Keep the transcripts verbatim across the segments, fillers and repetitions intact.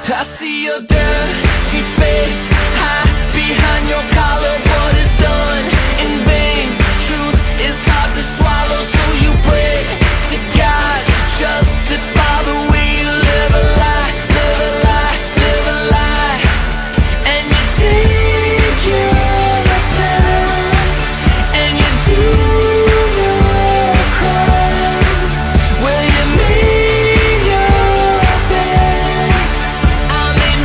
I see your dirty face hide behind your collar. What is done in vain? Truth is hard to swallow, so you pray to God to justify the way you live a lie, live a lie, live a lie. And you take your time, and you do your crime. Will you make your bed? I made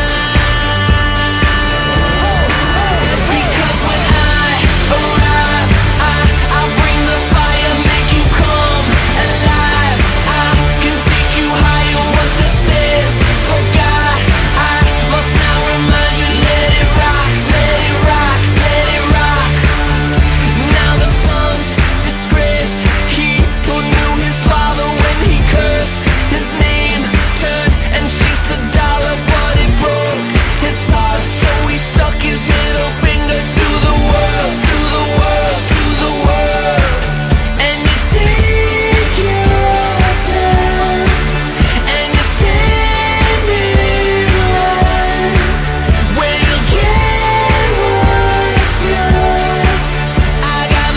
mine. Because when I arrive, I, I bring the fire, make you come alive. I can take you higher, what this is. For God, I must now remind you, let it rock, let it rock, let it rock. Now the son's disgraced, he who knew his father when he cursed his name, turned and chased the dollar, but it broke his heart, so he stuck his middle finger to the world, to the world, to the world. And you take your time, and you stand in line, where you'll get what's yours. I got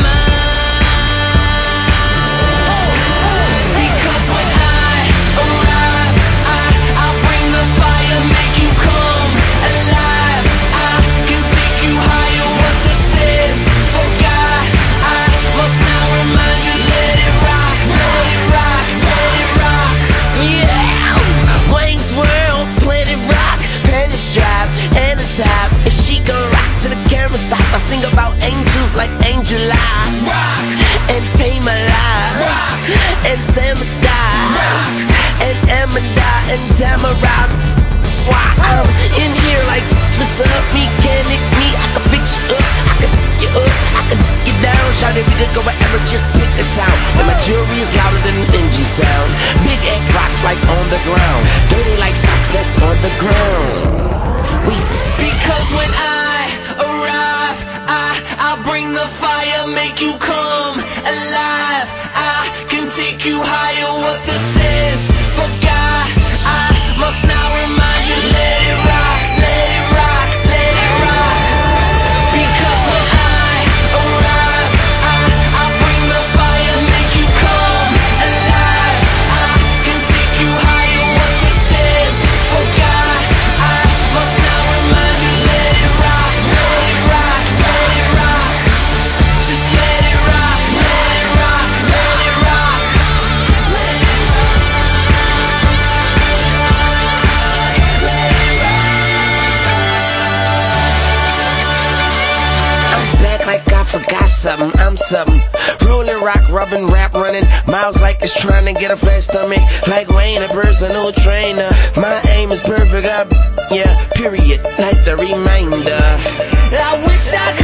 mine. Because when I arrive, I, I bring the fire, make you come alive. I can take you higher, what this is. For God, I must now remind you, let it rock, let it rock, let it rock. Yeah, Wayne's World, Planet Rock, Pennies Drive, and the top. And she gon' rock to the camera stop. I sing about angels like Angel Eye, rock, and Pay My Life, rock, and Samadai, rock, and Amanda, and Tamara. Why I'm in here like, what's up, mechanic me? I can fix you up, I can pick you up, I can get down. Shout it, we could go wherever, just pick a town. And my jewelry is louder than an engine sound. Big egg rocks like on the ground, dirty like socks that's on the ground. We say, because when I arrive, I, I bring the fire, make you come alive. I can take you higher, what this is. For God, I must now remind you, let it rock, let it rock, let it rock. Because when I arrive, I, I bring the fire, make you come alive. I can take you higher, what this is. For God, I must now remind you, let it rock, let it rock, let it rock. Just let it rock, let it rock, let it rock. Let it rock, let it rock. I'm back like I forgot something, I'm something. Rolling rock, rubbing, rap, running miles like it's trying to get a flat stomach. Like Wayne, a personal trainer. My aim is perfect, up, yeah, period, like the reminder. I wish I